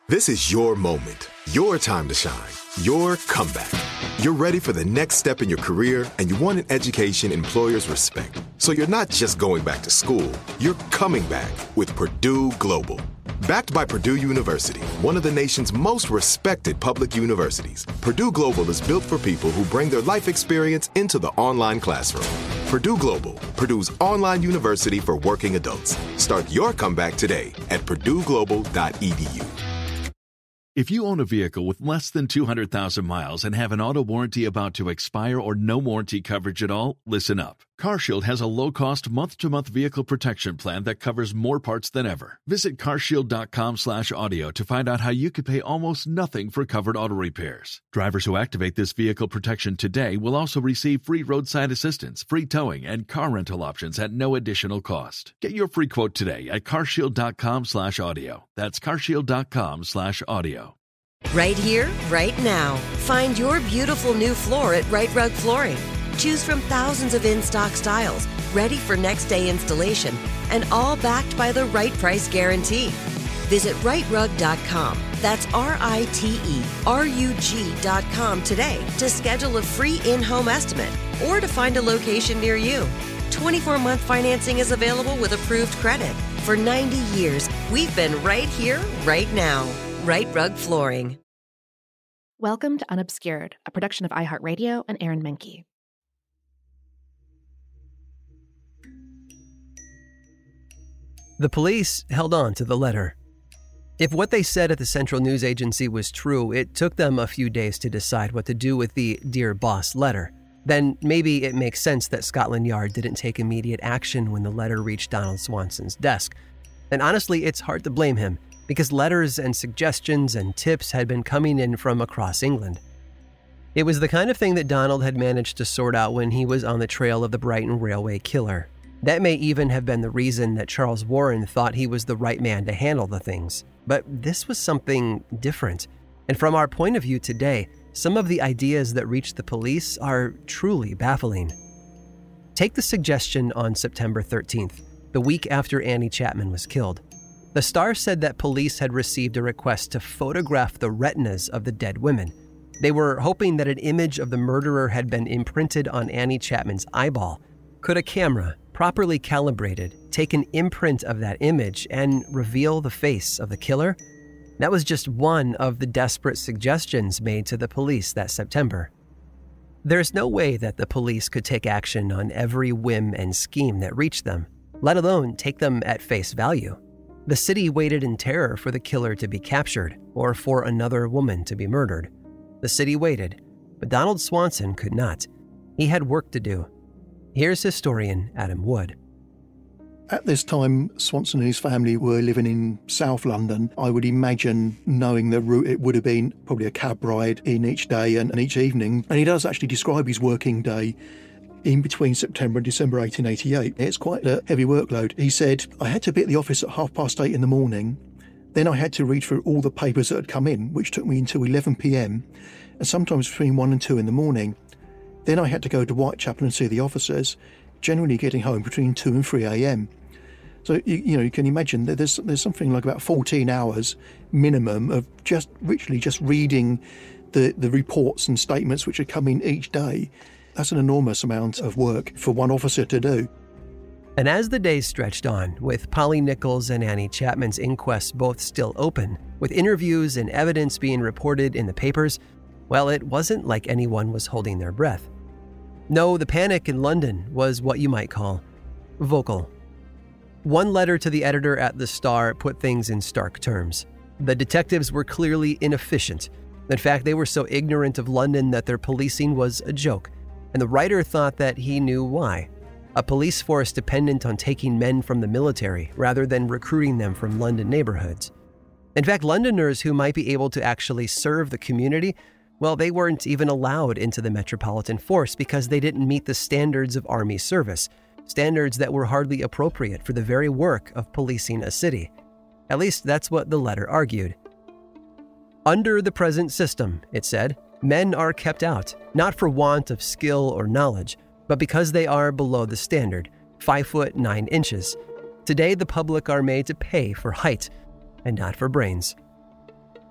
This is your moment, your time to shine, your comeback. You're ready for the next step in your career, and you want an education employers respect. So you're not just going back to school, you're coming back with Purdue Global. Backed by Purdue University, one of the nation's most respected public universities, Purdue Global is built for people who bring their life experience into the online classroom. Purdue Global, Purdue's online university for working adults. Start your comeback today at purdueglobal.edu. If you own a vehicle with less than 200,000 miles and have an auto warranty about to expire or no warranty coverage at all, listen up. CarShield has a low-cost month-to-month vehicle protection plan that covers more parts than ever. Visit carshield.com/audio to find out how you could pay almost nothing for covered auto repairs. Drivers who activate this vehicle protection today will also receive free roadside assistance, free towing, and car rental options at no additional cost. Get your free quote today at carshield.com/audio. That's carshield.com/audio. Right here, right now. Find your beautiful new floor at Right Rug Flooring. Choose from thousands of in-stock styles, ready for next day installation, and all backed by the right price guarantee. Visit rightrug.com. That's RITERUG.com today to schedule a free in-home estimate or to find a location near you. 24-month financing is available with approved credit. For 90 years, we've been right here, right now. Right Rug Flooring. Welcome to Unobscured, a production of iHeartRadio and Aaron Menke. The police held on to the letter. If what they said at the Central News Agency was true, it took them a few days to decide what to do with the Dear Boss letter. Then maybe it makes sense that Scotland Yard didn't take immediate action when the letter reached Donald Swanson's desk. And honestly, it's hard to blame him, because letters and suggestions and tips had been coming in from across England. It was the kind of thing that Donald had managed to sort out when he was on the trail of the Brighton Railway killer. That may even have been the reason that Charles Warren thought he was the right man to handle the things. But this was something different. And from our point of view today, some of the ideas that reached the police are truly baffling. Take the suggestion on September 13th, the week after Annie Chapman was killed. The Star said that police had received a request to photograph the retinas of the dead women. They were hoping that an image of the murderer had been imprinted on Annie Chapman's eyeball. Could a camera, properly calibrated, take an imprint of that image and reveal the face of the killer? That was just one of the desperate suggestions made to the police that September. There's no way that the police could take action on every whim and scheme that reached them, let alone take them at face value. The city waited in terror for the killer to be captured or for another woman to be murdered. The city waited, but Donald Swanson could not. He had work to do. Here's historian Adam Wood. At this time, Swanson and his family were living in South London. I would imagine, knowing the route, it would have been probably a cab ride in each day and each evening. And he does actually describe his working day in between September and December 1888. It's quite a heavy workload. He said, I had to be at the office at 8:30 in the morning. Then I had to read through all the papers that had come in, which took me until 11 p.m, and sometimes between 1 and 2 in the morning. Then I had to go to Whitechapel and see the officers, generally getting home between 2 and 3 a.m. So, you can imagine that there's something like about 14 hours minimum of just reading the reports and statements which are coming each day. That's an enormous amount of work for one officer to do. And as the days stretched on, with Polly Nichols and Annie Chapman's inquests both still open, with interviews and evidence being reported in the papers, well, it wasn't like anyone was holding their breath. No, the panic in London was what you might call vocal. One letter to the editor at The Star put things in stark terms. The detectives were clearly inefficient. In fact, they were so ignorant of London that their policing was a joke, and the writer thought that he knew why. A police force dependent on taking men from the military rather than recruiting them from London neighborhoods. In fact, Londoners who might be able to actually serve the community, well, they weren't even allowed into the Metropolitan Force because they didn't meet the standards of army service, standards that were hardly appropriate for the very work of policing a city. At least that's what the letter argued. Under the present system, it said, men are kept out, not for want of skill or knowledge, but because they are below the standard, 5 foot 9 inches. Today, the public are made to pay for height and not for brains.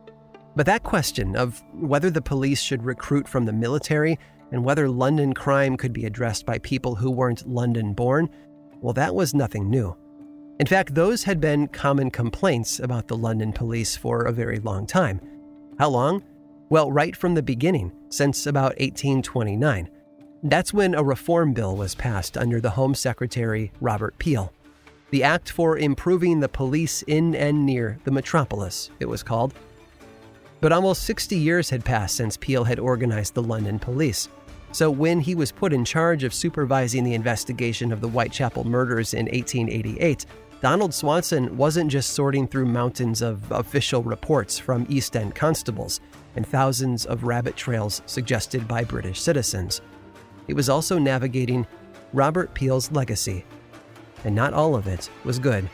But that question of whether the police should recruit from the military and whether London crime could be addressed by people who weren't London-born, well, that was nothing new. In fact, those had been common complaints about the London police for a very long time. How long? Well, right from the beginning, since about 1829. That's when a reform bill was passed under the Home Secretary Robert Peel. The Act for Improving the Police in and Near the Metropolis, it was called. But almost 60 years had passed since Peel had organized the London police. So when he was put in charge of supervising the investigation of the Whitechapel murders in 1888, Donald Swanson wasn't just sorting through mountains of official reports from East End constables and thousands of rabbit trails suggested by British citizens. He was also navigating Robert Peel's legacy. And not all of it was good.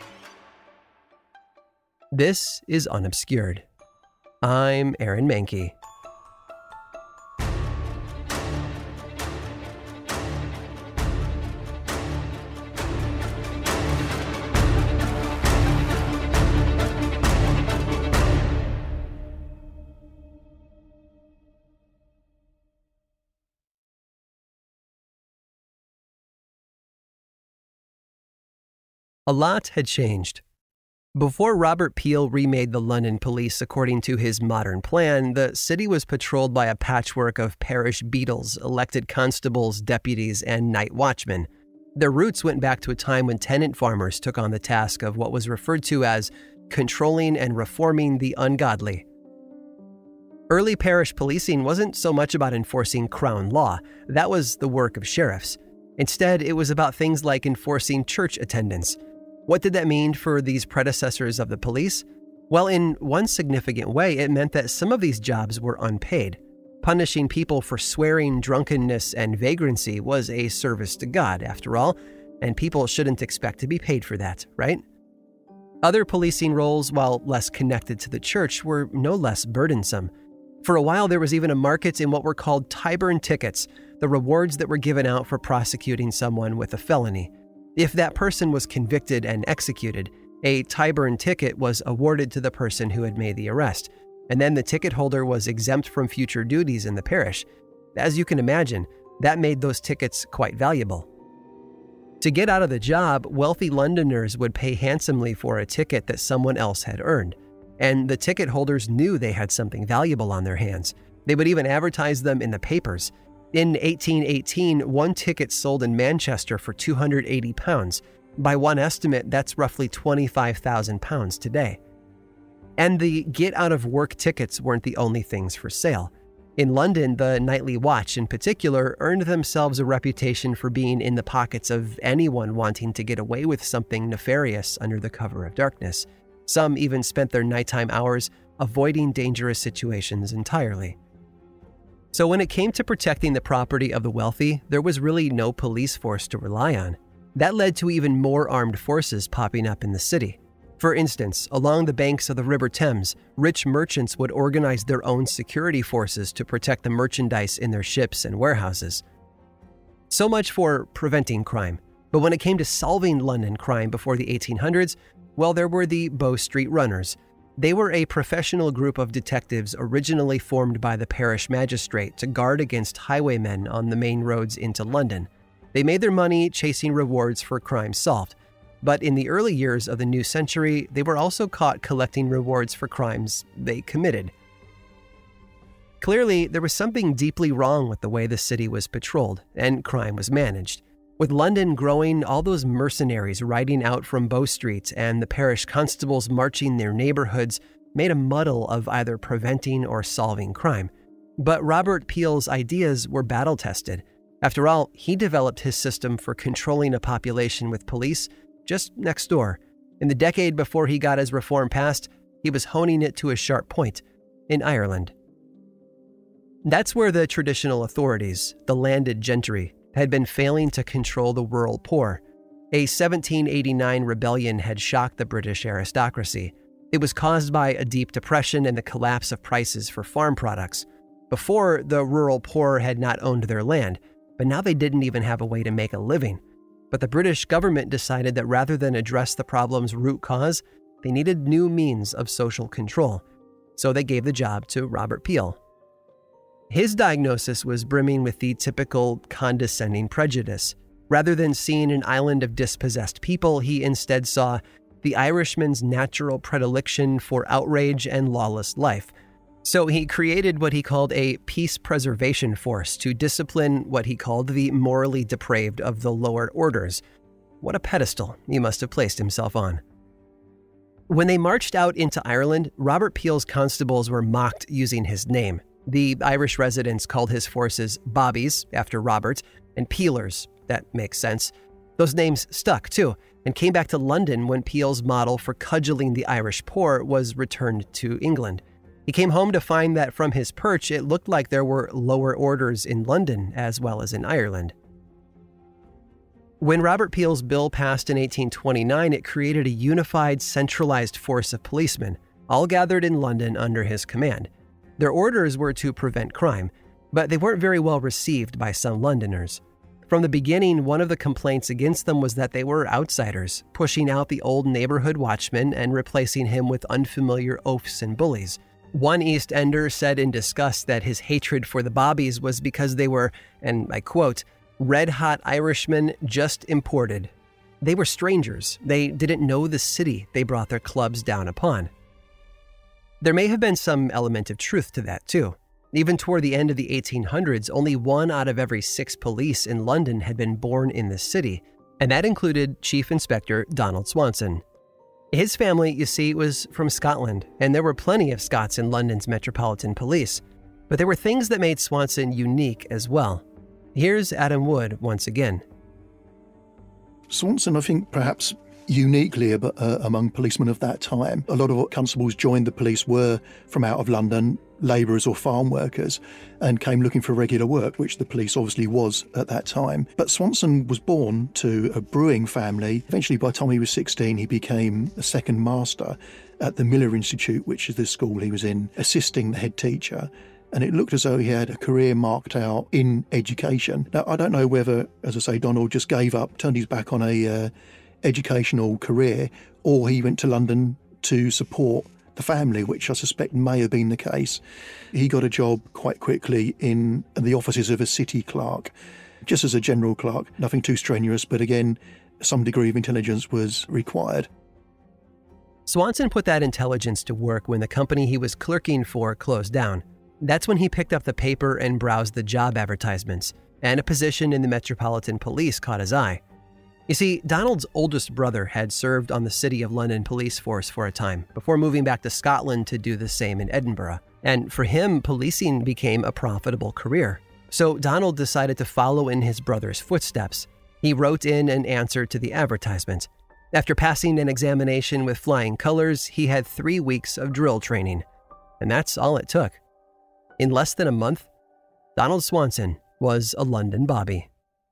This is Unobscured. I'm Aaron Mahnke. A lot had changed. Before Robert Peel remade the London police according to his modern plan, the city was patrolled by a patchwork of parish beadles, elected constables, deputies, and night watchmen. Their roots went back to a time when tenant farmers took on the task of what was referred to as controlling and reforming the ungodly. Early parish policing wasn't so much about enforcing Crown law. That was the work of sheriffs. Instead, it was about things like enforcing church attendance. What did that mean for these predecessors of the police? Well, in one significant way, it meant that some of these jobs were unpaid. Punishing people for swearing, drunkenness, and vagrancy was a service to God, after all, and people shouldn't expect to be paid for that, right? Other policing roles, while less connected to the church, were no less burdensome. For a while, there was even a market in what were called Tyburn tickets, the rewards that were given out for prosecuting someone with a felony. If that person was convicted and executed, a Tyburn ticket was awarded to the person who had made the arrest, and then the ticket holder was exempt from future duties in the parish. As you can imagine, that made those tickets quite valuable. To get out of the job, wealthy Londoners would pay handsomely for a ticket that someone else had earned, and the ticket holders knew they had something valuable on their hands. They would even advertise them in the papers. In 1818, one ticket sold in Manchester for £280. By one estimate, that's roughly £25,000 today. And the get-out-of-work tickets weren't the only things for sale. In London, the Nightly Watch in particular earned themselves a reputation for being in the pockets of anyone wanting to get away with something nefarious under the cover of darkness. Some even spent their nighttime hours avoiding dangerous situations entirely. So when it came to protecting the property of the wealthy, there was really no police force to rely on. That led to even more armed forces popping up in the city. For instance, along the banks of the River Thames, rich merchants would organize their own security forces to protect the merchandise in their ships and warehouses. So much for preventing crime. But when it came to solving London crime before the 1800s, well, there were the Bow Street Runners. They were a professional group of detectives originally formed by the parish magistrate to guard against highwaymen on the main roads into London. They made their money chasing rewards for crimes solved. But in the early years of the new century, they were also caught collecting rewards for crimes they committed. Clearly, there was something deeply wrong with the way the city was patrolled and crime was managed. With London growing, all those mercenaries riding out from Bow Street and the parish constables marching their neighborhoods made a muddle of either preventing or solving crime. But Robert Peel's ideas were battle-tested. After all, he developed his system for controlling a population with police just next door. In the decade before he got his reform passed, he was honing it to a sharp point in Ireland. That's where the traditional authorities, the landed gentry, had been failing to control the rural poor. A 1789 rebellion had shocked the British aristocracy. It was caused by a deep depression and the collapse of prices for farm products. Before, the rural poor had not owned their land, but now they didn't even have a way to make a living. But the British government decided that rather than address the problem's root cause, they needed new means of social control. so they gave the job to Robert Peel. His diagnosis was brimming with the typical condescending prejudice. Rather than seeing an island of dispossessed people, he instead saw the Irishman's natural predilection for outrage and lawless life. So he created what he called a peace preservation force to discipline what he called the morally depraved of the lower orders. What a pedestal he must have placed himself on. When they marched out into Ireland, Robert Peel's constables were mocked using his name. The Irish residents called his forces Bobbies, after Robert, and Peelers. That makes sense. Those names stuck, too, and came back to London when Peel's model for cudgeling the Irish poor was returned to England. He came home to find that from his perch, it looked like there were lower orders in London as well as in Ireland. When Robert Peel's bill passed in 1829, it created a unified, centralized force of policemen, all gathered in London under his command. Their orders were to prevent crime, but they weren't very well received by some Londoners. From the beginning, one of the complaints against them was that they were outsiders, pushing out the old neighborhood watchman and replacing him with unfamiliar oafs and bullies. One East Ender said in disgust that his hatred for the Bobbies was because they were, and I quote, red-hot Irishmen just imported. They were strangers. They didn't know the city they brought their clubs down upon. There may have been some element of truth to that, too. Even toward the end of the 1800s, only 1 out of every 6 police in London had been born in the city, and that included Chief Inspector Donald Swanson. His family, you see, was from Scotland, and there were plenty of Scots in London's Metropolitan Police. But there were things that made Swanson unique as well. Here's Adam Wood once again. Swanson, I think, perhaps uniquely among policemen of that time. A lot of what constables joined the police were from out of London, labourers or farm workers, and came looking for regular work, which the police obviously was at that time. But Swanson was born to a brewing family. Eventually, by the time he was 16, he became a second master at the Miller Institute, which is the school he was in, assisting the head teacher. And it looked as though he had a career marked out in education. Now, I don't know whether, as I say, Donald just gave up, turned his back on a educational career, or he went to London to support the family, which I suspect may have been the case. He got a job quite quickly in the offices of a city clerk, just as a general clerk, nothing too strenuous, but again, some degree of intelligence was required. Swanson put that intelligence to work when the company he was clerking for closed down. That's when he picked up the paper and browsed the job advertisements, and a position in the Metropolitan Police caught his eye. You see, Donald's oldest brother had served on the City of London police force for a time, before moving back to Scotland to do the same in Edinburgh. And for him, policing became a profitable career. So Donald decided to follow in his brother's footsteps. He wrote in an answer to the advertisement. After passing an examination with flying colors, he had 3 weeks of drill training. And that's all it took. In less than a month, Donald Swanson was a London Bobby.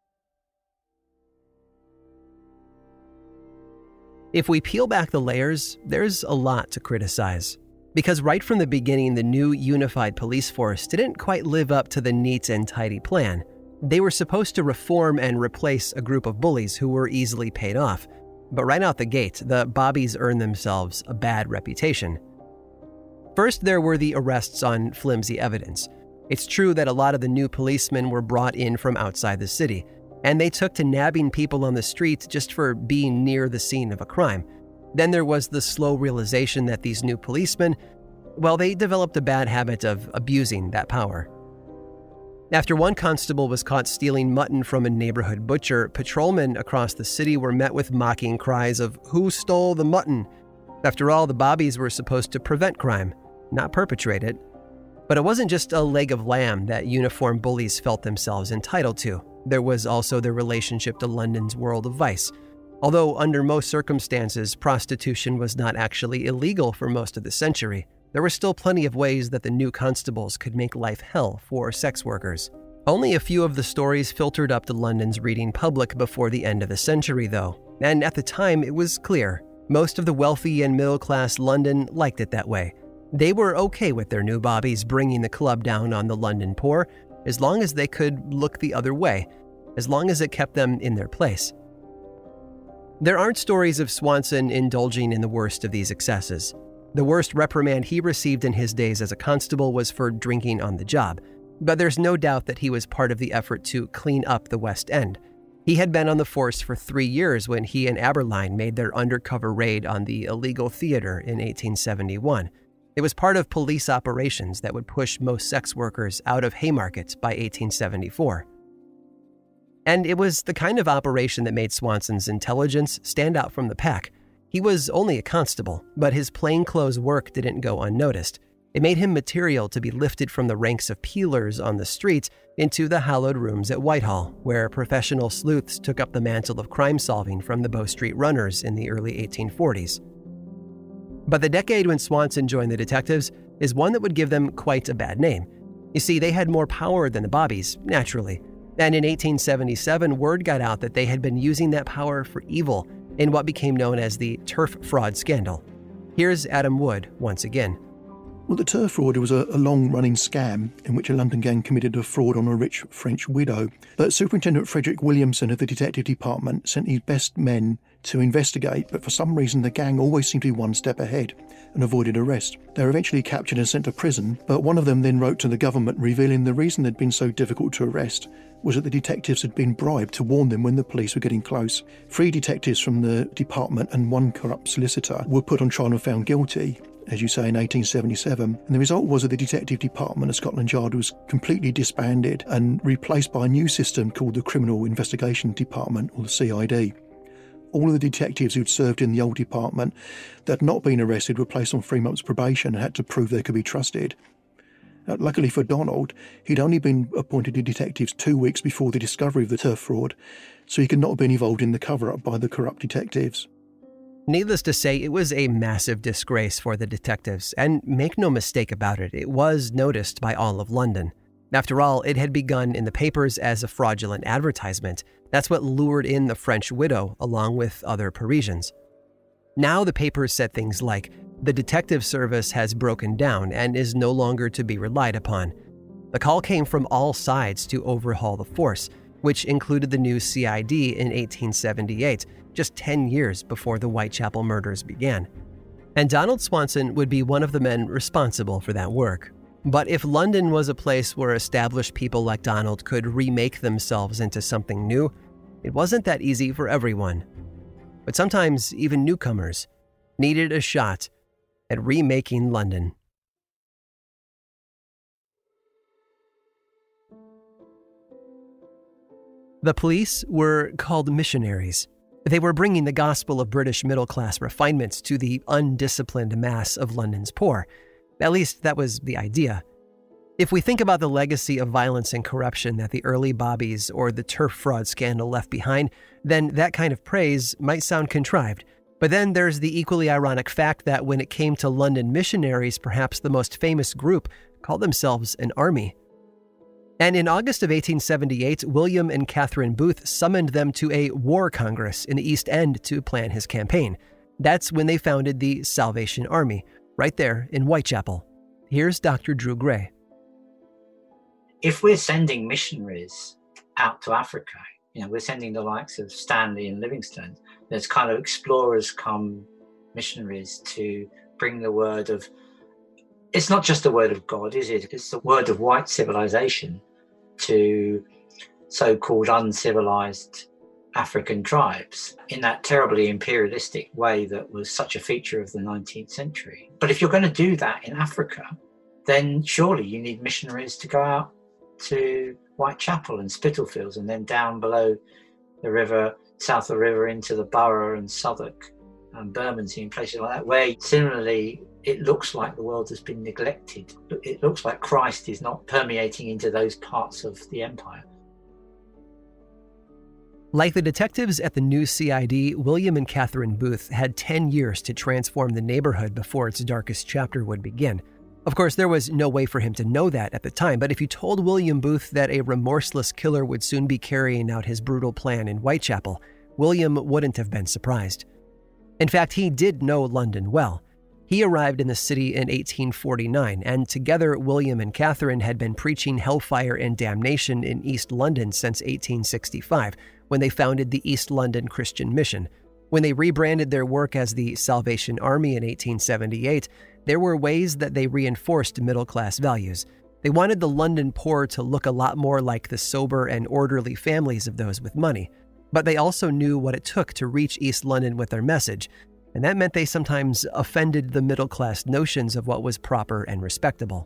If we peel back the layers, there's a lot to criticize. Because right from the beginning, the new unified police force didn't quite live up to the neat and tidy plan. They were supposed to reform and replace a group of bullies who were easily paid off. But right out the gate, the Bobbies earned themselves a bad reputation. First, there were the arrests on flimsy evidence. It's true that a lot of the new policemen were brought in from outside the city, and they took to nabbing people on the street just for being near the scene of a crime. Then there was the slow realization that these new policemen, well, they developed a bad habit of abusing that power. After one constable was caught stealing mutton from a neighborhood butcher, patrolmen across the city were met with mocking cries of, "Who stole the mutton?" After all, the Bobbies were supposed to prevent crime, not perpetrate it. But it wasn't just a leg of lamb that uniformed bullies felt themselves entitled to. There was also their relationship to London's world of vice. Although under most circumstances, prostitution was not actually illegal for most of the century, there were still plenty of ways that the new constables could make life hell for sex workers. Only a few of the stories filtered up to London's reading public before the end of the century, though. And at the time, it was clear. Most of the wealthy and middle-class London liked it that way. They were okay with their new Bobbies bringing the club down on the London poor, as long as they could look the other way, as long as it kept them in their place. There aren't stories of Swanson indulging in the worst of these excesses. The worst reprimand he received in his days as a constable was for drinking on the job, but there's no doubt that he was part of the effort to clean up the West End. He had been on the force for 3 years when he and Aberline made their undercover raid on the illegal theater in 1871. It was part of police operations that would push most sex workers out of Haymarket by 1874. And it was the kind of operation that made Swanson's intelligence stand out from the pack. He was only a constable, but his plainclothes work didn't go unnoticed. It made him material to be lifted from the ranks of peelers on the streets into the hallowed rooms at Whitehall, where professional sleuths took up the mantle of crime-solving from the Bow Street runners in the early 1840s. But the decade when Swanson joined the detectives is one that would give them quite a bad name. You see, they had more power than the Bobbies, naturally. And in 1877, word got out that they had been using that power for evil in what became known as the turf fraud scandal. Here's Adam Wood once again. Well, the turf fraud was a long-running scam in which a London gang committed a fraud on a rich French widow. But Superintendent Frederick Williamson of the Detective Department sent his best men to investigate, but for some reason the gang always seemed to be one step ahead and avoided arrest. They were eventually captured and sent to prison, but one of them then wrote to the government revealing the reason they'd been so difficult to arrest was that the detectives had been bribed to warn them when the police were getting close. 3 detectives from the department and 1 corrupt solicitor were put on trial and found guilty, as you say, in 1877. And the result was that the Detective Department of Scotland Yard was completely disbanded and replaced by a new system called the Criminal Investigation Department, or the CID. All of the detectives who'd served in the old department that had not been arrested were placed on 3 months probation and had to prove they could be trusted. Luckily for Donald, he'd only been appointed to detectives 2 weeks before the discovery of the turf fraud, so he could not have been involved in the cover-up by the corrupt detectives. Needless to say, it was a massive disgrace for the detectives, and make no mistake about it, it was noticed by all of London. After all, it had begun in the papers as a fraudulent advertisement. That's what lured in the French widow, along with other Parisians. Now the papers said things like, "The detective service has broken down and is no longer to be relied upon." The call came from all sides to overhaul the force, which included the new CID in 1878, just 10 years before the Whitechapel murders began. And Donald Swanson would be one of the men responsible for that work. But if London was a place where established people like Donald could remake themselves into something new, it wasn't that easy for everyone. But sometimes even newcomers needed a shot at remaking London. The police were called missionaries. They were bringing the gospel of British middle-class refinements to the undisciplined mass of London's poor. At least that was the idea. If we think about the legacy of violence and corruption that the early Bobbies or the turf fraud scandal left behind, then that kind of praise might sound contrived. But then there's the equally ironic fact that when it came to London missionaries, perhaps the most famous group called themselves an army. And in August of 1878, William and Catherine Booth summoned them to a war congress in the East End to plan his campaign. That's when they founded the Salvation Army, right there in Whitechapel. Here's Dr. Drew Gray. If we're sending missionaries out to Africa, we're sending the likes of Stanley and Livingstone, there's kind of explorers come missionaries to bring the word of, it's not just the word of God, is it? It's the word of white civilization to so-called uncivilized African tribes in that terribly imperialistic way that was such a feature of the 19th century. But if you're going to do that in Africa, then surely you need missionaries to go out to Whitechapel and Spitalfields and then down below the river, south of the river into the Borough and Southwark and Bermondsey and places like that, where similarly it looks like the world has been neglected. It looks like Christ is not permeating into those parts of the empire. Like the detectives at the new CID, William and Catherine Booth had 10 years to transform the neighborhood before its darkest chapter would begin. Of course, there was no way for him to know that at the time, but if you told William Booth that a remorseless killer would soon be carrying out his brutal plan in Whitechapel, William wouldn't have been surprised. In fact, he did know London well. He arrived in the city in 1849, and together William and Catherine had been preaching hellfire and damnation in East London since 1865, when they founded the East London Christian Mission. When they rebranded their work as the Salvation Army in 1878, there were ways that they reinforced middle-class values. They wanted the London poor to look a lot more like the sober and orderly families of those with money. But they also knew what it took to reach East London with their message, and that meant they sometimes offended the middle-class notions of what was proper and respectable.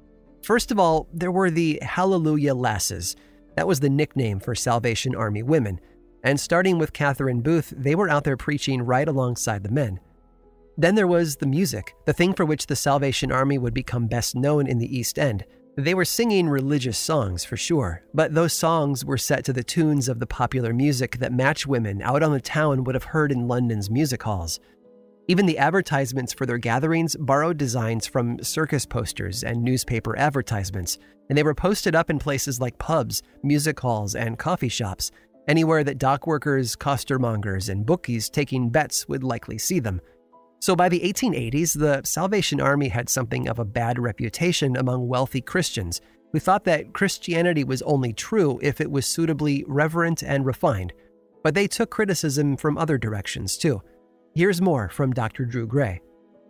First of all, there were the Hallelujah Lasses. That was the nickname for Salvation Army women. And starting with Catherine Booth, they were out there preaching right alongside the men. Then there was the music, the thing for which the Salvation Army would become best known in the East End. They were singing religious songs, for sure, but those songs were set to the tunes of the popular music that matchwomen out on the town would have heard in London's music halls. Even the advertisements for their gatherings borrowed designs from circus posters and newspaper advertisements, and they were posted up in places like pubs, music halls, and coffee shops, anywhere that dock workers, costermongers, and bookies taking bets would likely see them. So by the 1880s, the Salvation Army had something of a bad reputation among wealthy Christians who thought that Christianity was only true if it was suitably reverent and refined. But they took criticism from other directions, too. Here's more from Dr. Drew Gray.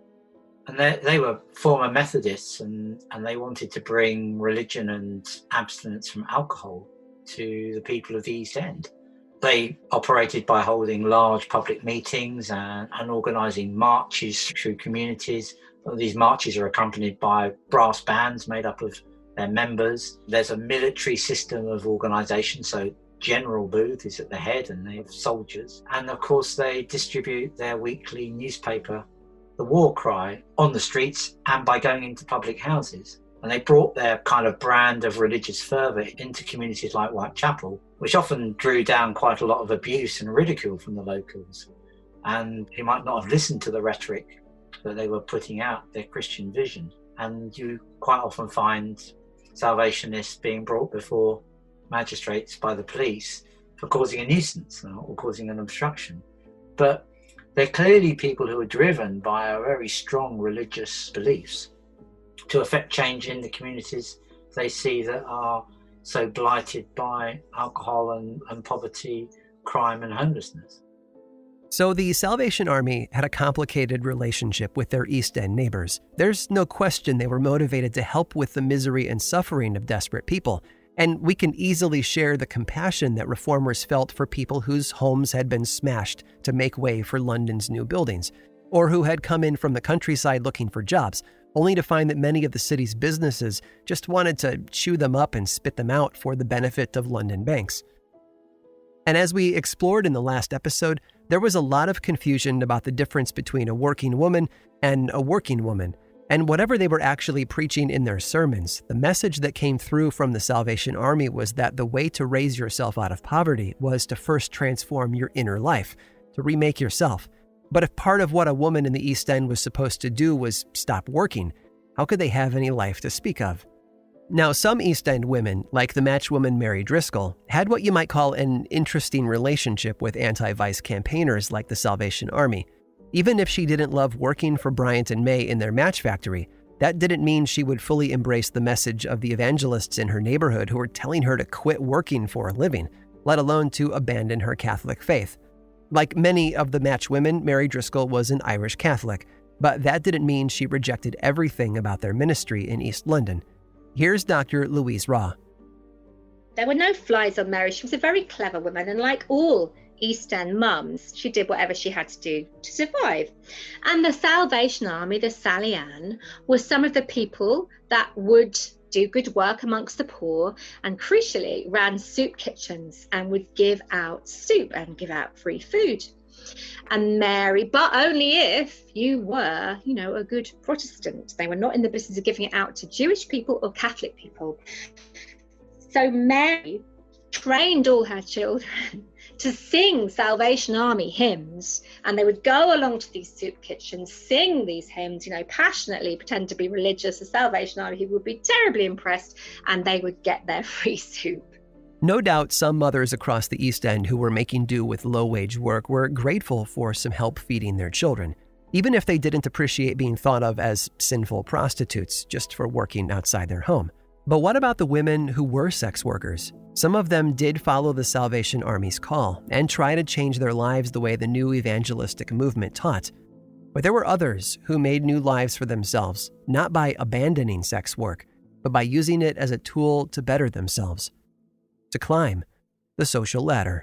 And they were former Methodists, and they wanted to bring religion and abstinence from alcohol to the people of the East End. They operated by holding large public meetings and organising marches through communities. These marches are accompanied by brass bands made up of their members. There's a military system of organisation, so General Booth is at the head and they have soldiers. And of course they distribute their weekly newspaper, The War Cry, on the streets and by going into public houses. And they brought their kind of brand of religious fervour into communities like Whitechapel, which often drew down quite a lot of abuse and ridicule from the locals. And you might not have listened to the rhetoric that they were putting out, their Christian vision. And you quite often find Salvationists being brought before magistrates by the police for causing a nuisance or causing an obstruction. But they're clearly people who are driven by a very strong religious beliefs to affect change in the communities they see that are so blighted by alcohol and poverty, crime and homelessness. So the Salvation Army had a complicated relationship with their East End neighbors. There's no question they were motivated to help with the misery and suffering of desperate people. And we can easily share the compassion that reformers felt for people whose homes had been smashed to make way for London's new buildings, or who had come in from the countryside looking for jobs, only to find that many of the city's businesses just wanted to chew them up and spit them out for the benefit of London banks. And as we explored in the last episode, there was a lot of confusion about the difference between a working woman and a working woman. And whatever they were actually preaching in their sermons, the message that came through from the Salvation Army was that the way to raise yourself out of poverty was to first transform your inner life, to remake yourself. But if part of what a woman in the East End was supposed to do was stop working, how could they have any life to speak of? Now, some East End women, like the matchwoman Mary Driscoll, had what you might call an interesting relationship with anti-vice campaigners like the Salvation Army. Even if she didn't love working for Bryant and May in their match factory, that didn't mean she would fully embrace the message of the evangelists in her neighborhood who were telling her to quit working for a living, let alone to abandon her Catholic faith. Like many of the match women, Mary Driscoll was an Irish Catholic, but that didn't mean she rejected everything about their ministry in East London. Here's Dr. Louise Raw. There were no flies on Mary. She was a very clever woman, and like all East End mums, she did whatever she had to do to survive. And the Salvation Army, the Sally Ann, was some of the people that would do good work amongst the poor and crucially ran soup kitchens and would give out soup and give out free food. And Mary, but only if you were, a good Protestant. They were not in the business of giving it out to Jewish people or Catholic people. So Mary trained all her children to sing Salvation Army hymns, and they would go along to these soup kitchens, sing these hymns, passionately, pretend to be religious. The Salvation Army would be terribly impressed, and they would get their free soup. No doubt some mothers across the East End who were making do with low-wage work were grateful for some help feeding their children, even if they didn't appreciate being thought of as sinful prostitutes just for working outside their home. But what about the women who were sex workers? Some of them did follow the Salvation Army's call and try to change their lives the way the new evangelistic movement taught. But there were others who made new lives for themselves, not by abandoning sex work, but by using it as a tool to better themselves, to climb the social ladder.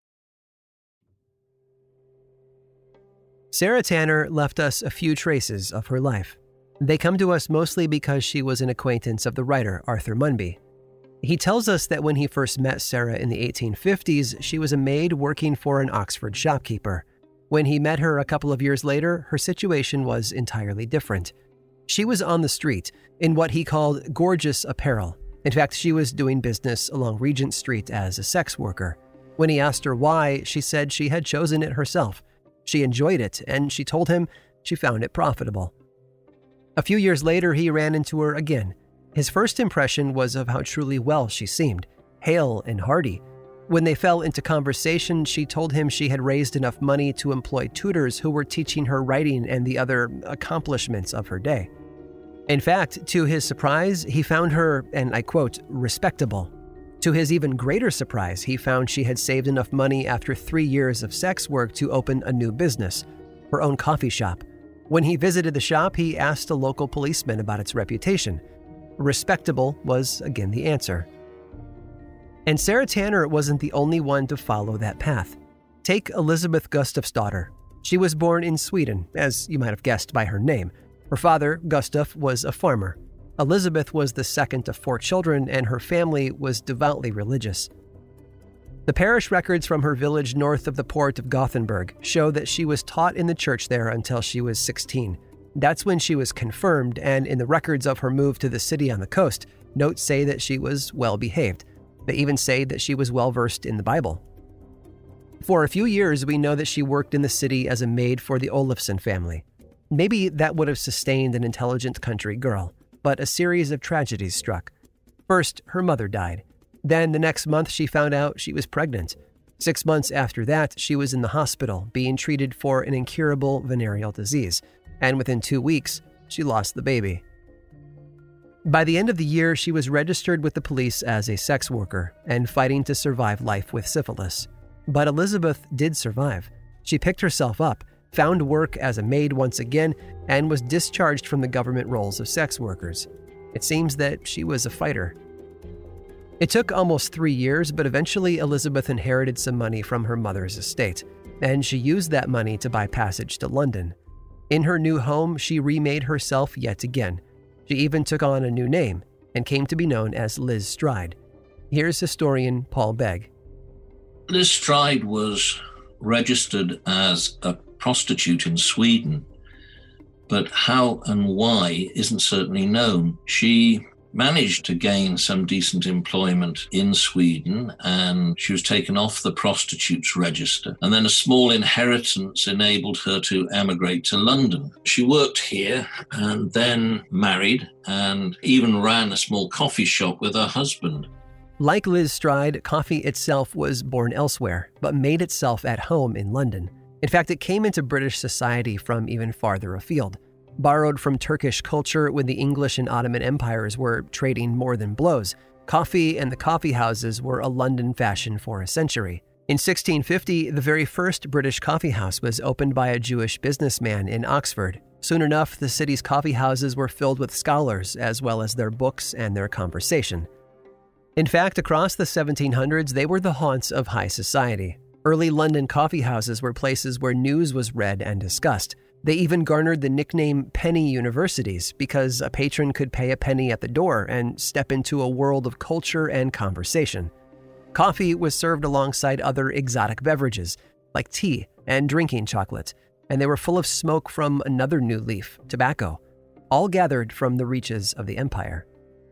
Sarah Tanner left us a few traces of her life. They come to us mostly because she was an acquaintance of the writer Arthur Munby. He tells us that when he first met Sarah in the 1850s, she was a maid working for an Oxford shopkeeper. When he met her a couple of years later, her situation was entirely different. She was on the street in what he called gorgeous apparel. In fact, she was doing business along Regent Street as a sex worker. When he asked her why, she said she had chosen it herself. She enjoyed it, and she told him she found it profitable. A few years later, he ran into her again. His first impression was of how truly well she seemed, hale and hearty. When they fell into conversation, she told him she had raised enough money to employ tutors who were teaching her writing and the other accomplishments of her day. In fact, to his surprise, he found her, and I quote, respectable. To his even greater surprise, he found she had saved enough money after 3 years of sex work to open a new business, her own coffee shop. When he visited the shop, he asked a local policeman about its reputation. Respectable was again the answer. And Sarah Tanner wasn't the only one to follow that path. Take Elizabeth Gustafsdotter. She was born in Sweden, as you might have guessed by her name. Her father, Gustaf, was a farmer. Elizabeth was the second of 4 children, and her family was devoutly religious. The parish records from her village north of the port of Gothenburg show that she was taught in the church there until she was 16. That's when she was confirmed, and in the records of her move to the city on the coast, notes say that she was well behaved. They even say that she was well versed in the Bible. For a few years, we know that she worked in the city as a maid for the Olofsson family. Maybe that would have sustained an intelligent country girl, but a series of tragedies struck. First, her mother died. Then the next month, she found out she was pregnant. 6 months after that, she was in the hospital being treated for an incurable venereal disease. And within 2 weeks, she lost the baby. By the end of the year, she was registered with the police as a sex worker and fighting to survive life with syphilis. But Elizabeth did survive. She picked herself up, found work as a maid once again, and was discharged from the government roles of sex workers. It seems that she was a fighter. It took almost 3 years, but eventually Elizabeth inherited some money from her mother's estate, and she used that money to buy passage to London. In her new home, she remade herself yet again. She even took on a new name and came to be known as Liz Stride. Here's historian Paul Begg. Liz Stride was registered as a prostitute in Sweden, but how and why isn't certainly known. She managed to gain some decent employment in Sweden, and she was taken off the prostitutes register. And then a small inheritance enabled her to emigrate to London. She worked here and then married and even ran a small coffee shop with her husband. Like Liz Stride, coffee itself was born elsewhere, but made itself at home in London. In fact, it came into British society from even farther afield. Borrowed from Turkish culture when the English and Ottoman empires were trading more than blows, coffee and the coffee houses were a London fashion for a century. In 1650, the very first British coffee house was opened by a Jewish businessman in Oxford. Soon enough, the city's coffee houses were filled with scholars, as well as their books and their conversation. In fact, across the 1700s, they were the haunts of high society. Early London coffee houses were places where news was read and discussed. They even garnered the nickname penny universities because a patron could pay a penny at the door and step into a world of culture and conversation. Coffee was served alongside other exotic beverages, like tea and drinking chocolate, and they were full of smoke from another new leaf, tobacco, all gathered from the reaches of the empire.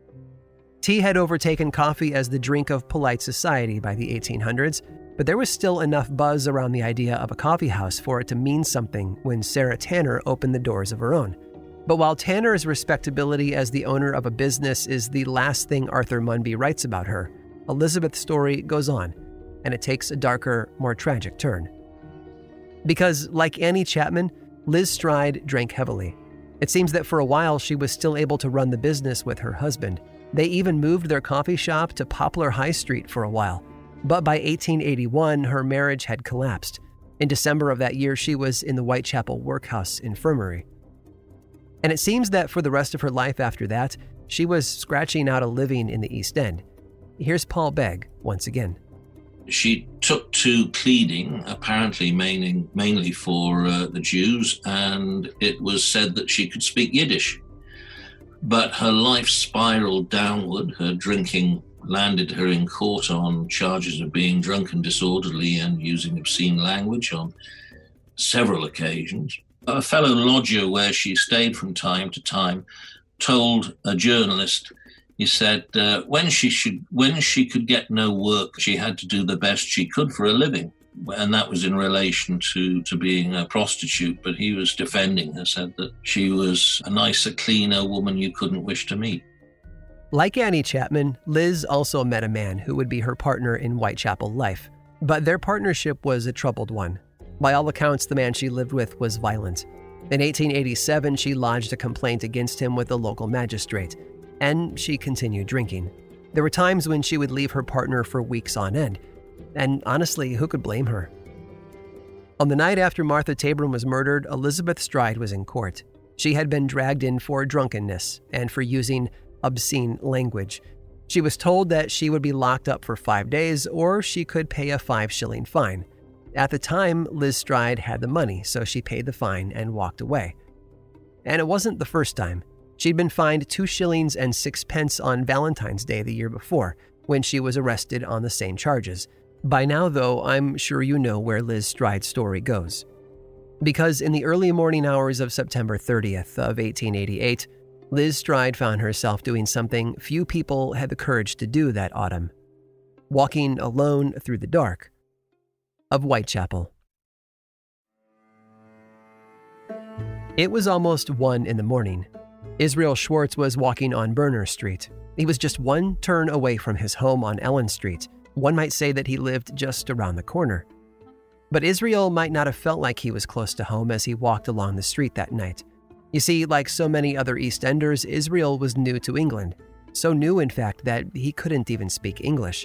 Tea had overtaken coffee as the drink of polite society by the 1800s, but there was still enough buzz around the idea of a coffee house for it to mean something when Sarah Tanner opened the doors of her own. But while Tanner's respectability as the owner of a business is the last thing Arthur Munby writes about her, Elizabeth's story goes on, and it takes a darker, more tragic turn. Because, like Annie Chapman, Liz Stride drank heavily. It seems that for a while she was still able to run the business with her husband. They even moved their coffee shop to Poplar High Street for a while. But by 1881, her marriage had collapsed. In December of that year, she was in the Whitechapel Workhouse Infirmary. And it seems that for the rest of her life after that, she was scratching out a living in the East End. Here's Paul Begg once again. She took to pleading, apparently mainly for the Jews, and it was said that she could speak Yiddish. But her life spiraled downward. Her drinking landed her in court on charges of being drunk and disorderly and using obscene language on several occasions. A fellow lodger where she stayed from time to time told a journalist, he said, when she could get no work, she had to do the best she could for a living. And that was in relation to being a prostitute. But he was defending her, said that she was a nicer, cleaner woman you couldn't wish to meet. Like Annie Chapman, Liz also met a man who would be her partner in Whitechapel life. But their partnership was a troubled one. By all accounts, the man she lived with was violent. In 1887, she lodged a complaint against him with a local magistrate, and she continued drinking. There were times when she would leave her partner for weeks on end, and honestly, who could blame her? On the night after Martha Tabram was murdered, Elizabeth Stride was in court. She had been dragged in for drunkenness and for using obscene language. She was told that she would be locked up for 5 days or she could pay a 5-shilling fine. At the time, Liz Stride had the money, so she paid the fine and walked away. And it wasn't the first time. She'd been fined 2 shillings and 6 pence on Valentine's Day the year before, when she was arrested on the same charges. By now, though, I'm sure you know where Liz Stride's story goes. Because in the early morning hours of September 30th of 1888, Liz Stride found herself doing something few people had the courage to do that autumn. Walking alone through the dark of Whitechapel. It was almost 1 a.m. Israel Schwartz was walking on Berner Street. He was just one turn away from his home on Ellen Street. One might say that he lived just around the corner. But Israel might not have felt like he was close to home as he walked along the street that night. You see, like so many other East Enders, Israel was new to England. So new, in fact, that he couldn't even speak English.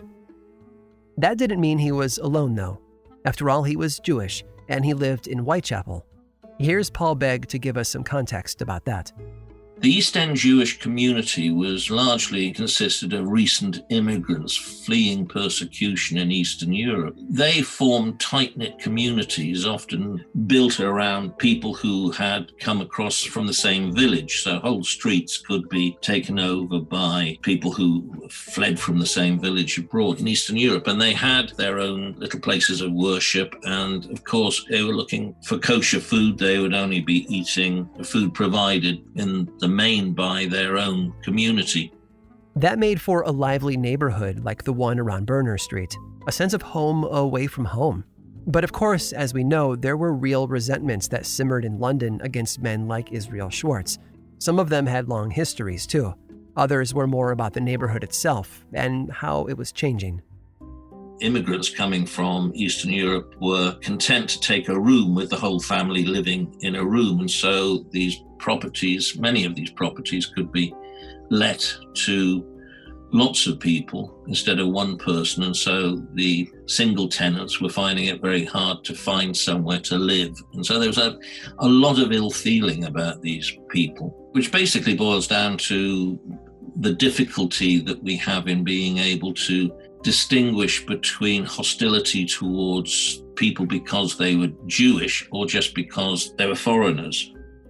That didn't mean he was alone, though. After all, he was Jewish, and he lived in Whitechapel. Here's Paul Begg to give us some context about that. The East End Jewish community was largely consisted of recent immigrants fleeing persecution in Eastern Europe. They formed tight-knit communities, often built around people who had come across from the same village. So whole streets could be taken over by people who fled from the same village abroad in Eastern Europe. And they had their own little places of worship. And of course, they were looking for kosher food. They would only be eating the food provided in the main by their own community. That made for a lively neighborhood like the one around Berner Street, a sense of home away from home. But of course, as we know, there were real resentments that simmered in London against men like Israel Schwartz. Some of them had long histories too. Others were more about the neighborhood itself and how it was changing. Immigrants coming from Eastern Europe were content to take a room with the whole family living in a room. And so these properties, many of these properties could be let to lots of people instead of one person. And so the single tenants were finding it very hard to find somewhere to live. And so there was a lot of ill feeling about these people, which basically boils down to the difficulty that we have in being able to distinguish between hostility towards people because they were Jewish or just because they were foreigners.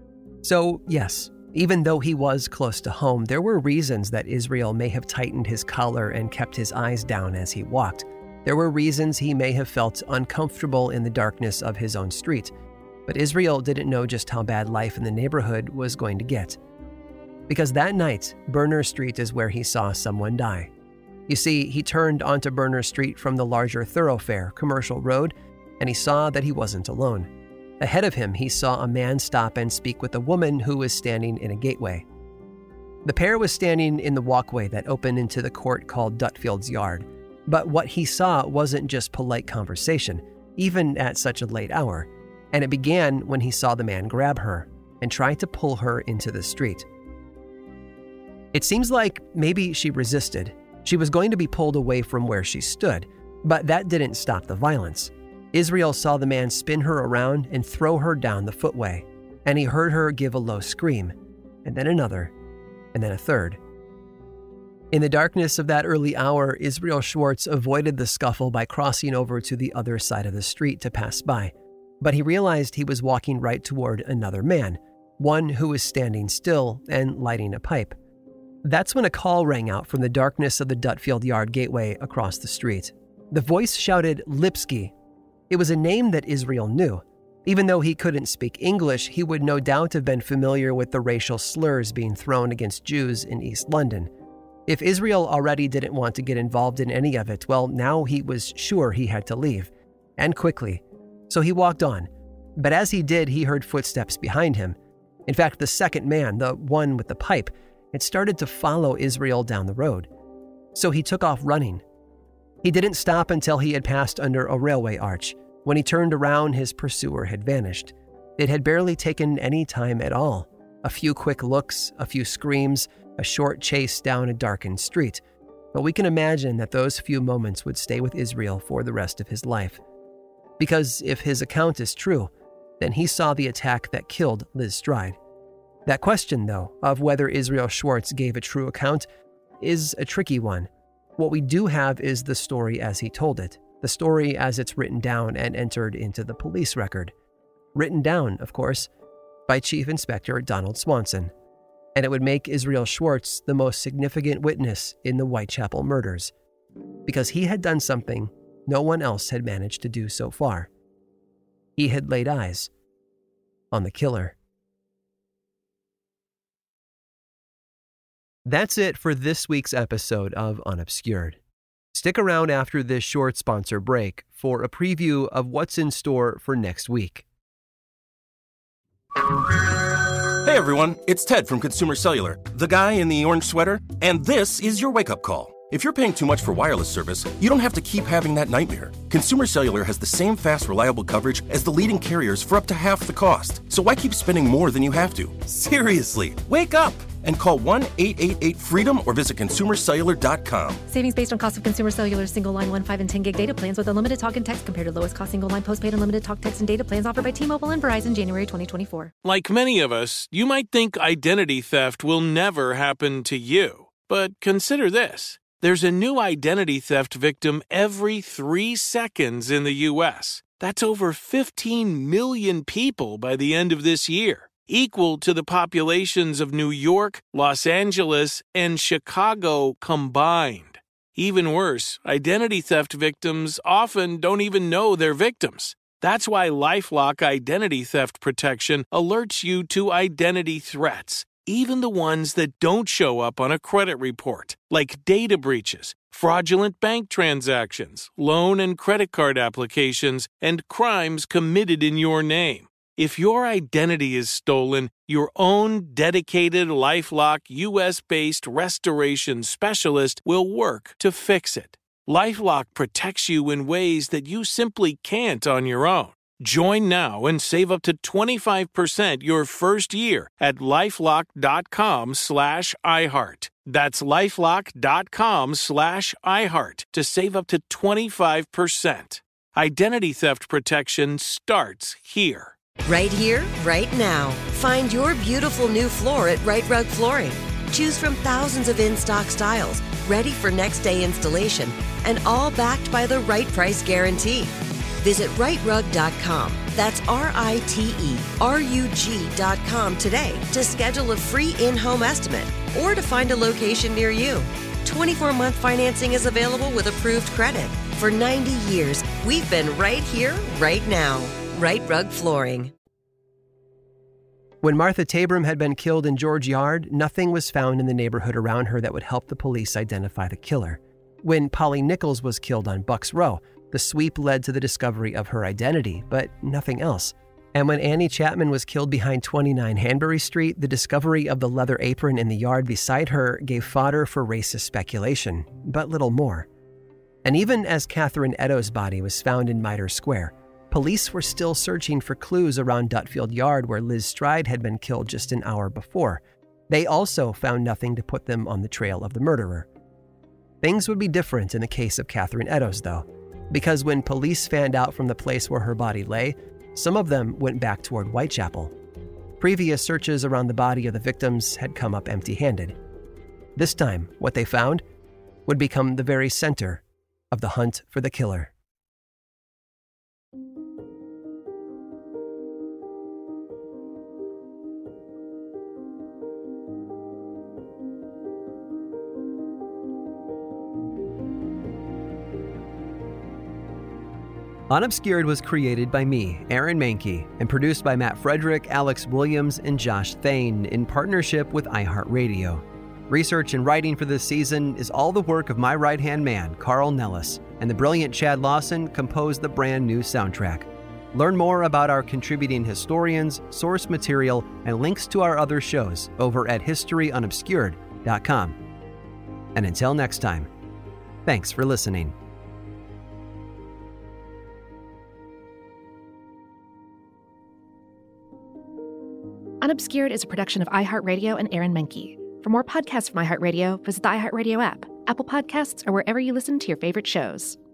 So, yes, even though he was close to home, there were reasons that Israel may have tightened his collar and kept his eyes down as he walked. There were reasons he may have felt uncomfortable in the darkness of his own street. But Israel didn't know just how bad life in the neighborhood was going to get. Because that night, Berner Street is where he saw someone die. You see, he turned onto Berner Street from the larger thoroughfare, Commercial Road, and he saw that he wasn't alone. Ahead of him, he saw a man stop and speak with a woman who was standing in a gateway. The pair was standing in the walkway that opened into the court called Dutfield's Yard. But what he saw wasn't just polite conversation, even at such a late hour. And it began when he saw the man grab her and try to pull her into the street. It seems like maybe she resisted. She was going to be pulled away from where she stood, but that didn't stop the violence. Israel saw the man spin her around and throw her down the footway, and he heard her give a low scream, and then another, and then a third. In the darkness of that early hour, Israel Schwartz avoided the scuffle by crossing over to the other side of the street to pass by, but he realized he was walking right toward another man, one who was standing still and lighting a pipe. That's when a call rang out from the darkness of the Dutfield Yard gateway across the street. The voice shouted Lipsky. It was a name that Israel knew. Even though he couldn't speak English, he would no doubt have been familiar with the racial slurs being thrown against Jews in East London. If Israel already didn't want to get involved in any of it, well, now he was sure he had to leave, and quickly. So he walked on, but as he did, he heard footsteps behind him. In fact, the second man, the one with the pipe, had started to follow Israel down the road. So he took off running. He didn't stop until he had passed under a railway arch. When he turned around, his pursuer had vanished. It had barely taken any time at all. A few quick looks, a few screams, a short chase down a darkened street. But we can imagine that those few moments would stay with Israel for the rest of his life. Because if his account is true, then he saw the attack that killed Liz Stride. That question, though, of whether Israel Schwartz gave a true account is a tricky one. What we do have is the story as he told it, the story as it's written down and entered into the police record. Written down, of course, by Chief Inspector Donald Swanson. And it would make Israel Schwartz the most significant witness in the Whitechapel murders, because he had done something no one else had managed to do so far. He had laid eyes on the killer. That's it for this week's episode of Unobscured. Stick around after this short sponsor break for a preview of what's in store for next week. Hey everyone, it's Ted from Consumer Cellular, the guy in the orange sweater, and this is your wake-up call. If you're paying too much for wireless service, you don't have to keep having that nightmare. Consumer Cellular has the same fast, reliable coverage as the leading carriers for up to half the cost. So why keep spending more than you have to? Seriously, wake up and call 1-888-FREEDOM or visit consumercellular.com. Savings based on cost of Consumer Cellular single line 1, 5, and 10 gig data plans with unlimited talk and text compared to lowest cost single line postpaid unlimited talk, text, and data plans offered by T-Mobile and Verizon January 2024. Like many of us, you might think identity theft will never happen to you. But consider this. There's a new identity theft victim every 3 seconds in the U.S. That's over 15 million people by the end of this year, equal to the populations of New York, Los Angeles, and Chicago combined. Even worse, identity theft victims often don't even know they're victims. That's why LifeLock Identity Theft Protection alerts you to identity threats, even the ones that don't show up on a credit report, like data breaches, fraudulent bank transactions, loan and credit card applications, and crimes committed in your name. If your identity is stolen, your own dedicated LifeLock U.S.-based restoration specialist will work to fix it. LifeLock protects you in ways that you simply can't on your own. Join now and save up to 25% your first year at LifeLock.com/iHeart. That's LifeLock.com/iHeart to save up to 25%. Identity theft protection starts here. Right here, right now. Find your beautiful new floor at Right Rug Flooring. Choose from thousands of in-stock styles, ready for next day installation, and all backed by the right price guarantee. Visit rightrug.com. That's RITERUG.com today to schedule a free in-home estimate or to find a location near you. 24-month financing is available with approved credit. For 90 years, we've been right here, right now. Right Rug Flooring. When Martha Tabram had been killed in George Yard, nothing was found in the neighborhood around her that would help the police identify the killer. When Polly Nichols was killed on Bucks Row, the sweep led to the discovery of her identity, but nothing else. And when Annie Chapman was killed behind 29 Hanbury Street, the discovery of the leather apron in the yard beside her gave fodder for racist speculation, but little more. And even as Catherine Eddowes' body was found in Mitre Square, police were still searching for clues around Dutfield Yard where Liz Stride had been killed just an hour before. They also found nothing to put them on the trail of the murderer. Things would be different in the case of Catherine Eddowes, though, because when police fanned out from the place where her body lay, some of them went back toward Whitechapel. Previous searches around the body of the victims had come up empty-handed. This time, what they found would become the very center of the hunt for the killer. Unobscured was created by me, Aaron Mahnke, and produced by Matt Frederick, Alex Williams, and Josh Thane in partnership with iHeartRadio. Research and writing for this season is all the work of my right-hand man, Carl Nellis, and the brilliant Chad Lawson composed the brand new soundtrack. Learn more about our contributing historians, source material, and links to our other shows over at historyunobscured.com. And until next time, thanks for listening. Unobscured is a production of iHeartRadio and Aaron Mahnke. For more podcasts from iHeartRadio, visit the iHeartRadio app, Apple Podcasts, or wherever you listen to your favorite shows.